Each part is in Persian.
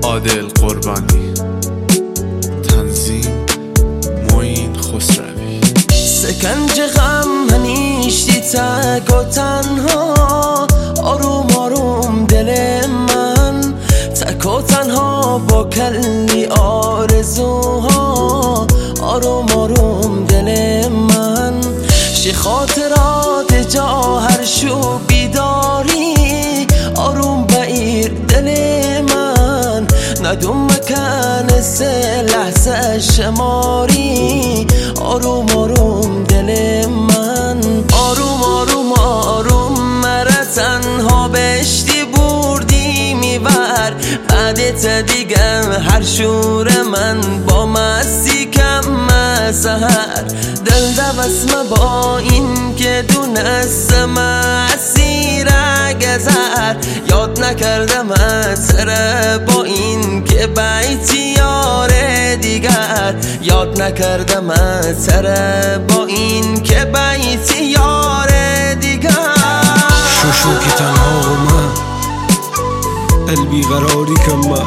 عادل قربانی، تنظیم معین خسروی. سکنج غم هنیشتی تک و تنها، آروم آروم دل من تک و تنها با کلی آرزوها. آروم آروم دل من شی خاطرات جا هر شو بیداری. آروم بگیر دل من ندوم مکان سه لحظه شماری. آروم آروم دل من آروم آروم آروم مرا تنها بشتی بردی میبر. بعدت دیگه هر شور من با مستی کم سهر. دل دوسم با این که دونست مسیر گذر. یاد نکردم سر با این که بیتی یار دیگر. یاد نکردم سر با این که بیتی یار دیگر. شو که تنها و من قلبی قراری کم من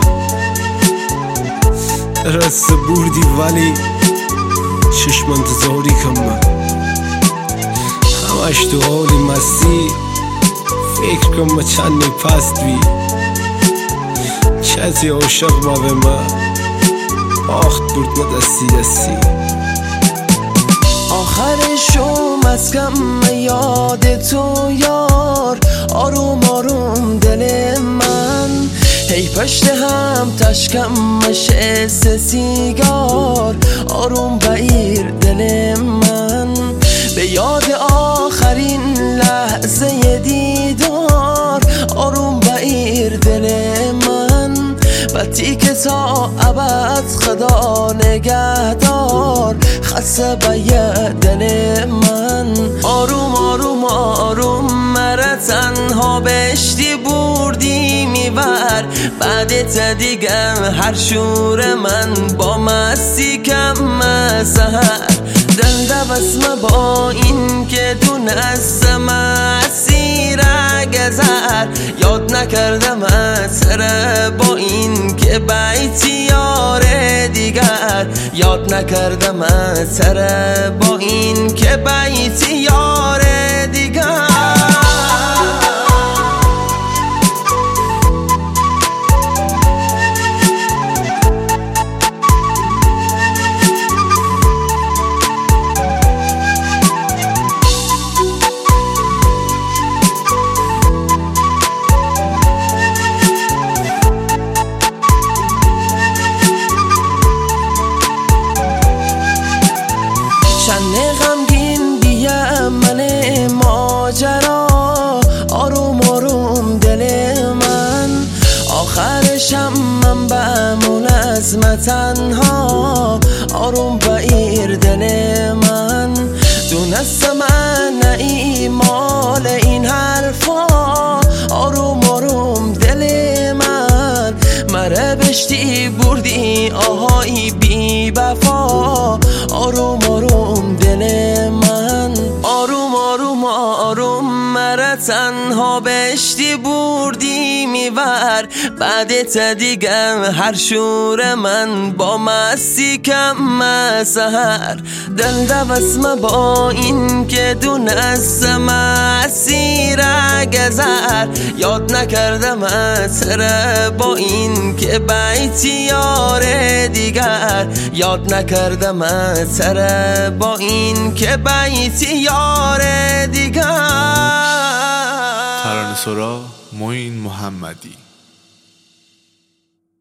رست بردی ولی چشم انتظاری کم من. همش تو حال مستی فکر کم ما چندی پست بی چتی عاشق ما به من آخت برد ما دستی دستی. آخرشو مسکم یاد تو یار. آروم آروم دل من هی پشت هم تشکم نشسته سیگار. آروم بگیر دل من به یاد آخرین لحظه دیدار. آروم بگیر دل من بطی که تا ابد خدا نگهدار. خسته به دل من آروم آروم آروم مرا تنها بشتی بردی میبر. بعدت دیگه هر شور من با مستی کم سهر. دل دوسم با این که دونست مسیر گذر. یاد نکردم سر با این که بیتی یار دیگر. یاد نکردم سر با این که بیتی یار دیگر. چند غمگین بیم من ماجرا. آروم آروم دل من آخرشم من بمون از من تنها. آروم بگیر دل من دونست من نئی مال این حرفا. آروم آروم دل من مره بشتی بردی آهای بی وفا. آروم آروم دل من آروم آروم آروم مرا تنها بشتی بردی میبر. بعدت دیگه هر شور من با مستی کم سهر. دل دوسم با این که دونست مسیر گذر. یاد نکردم سر با این که بیتی یار دیگر. یاد نکردم سر با این که بیتی یار دیگر. ترانه‌سرا معین محمدی.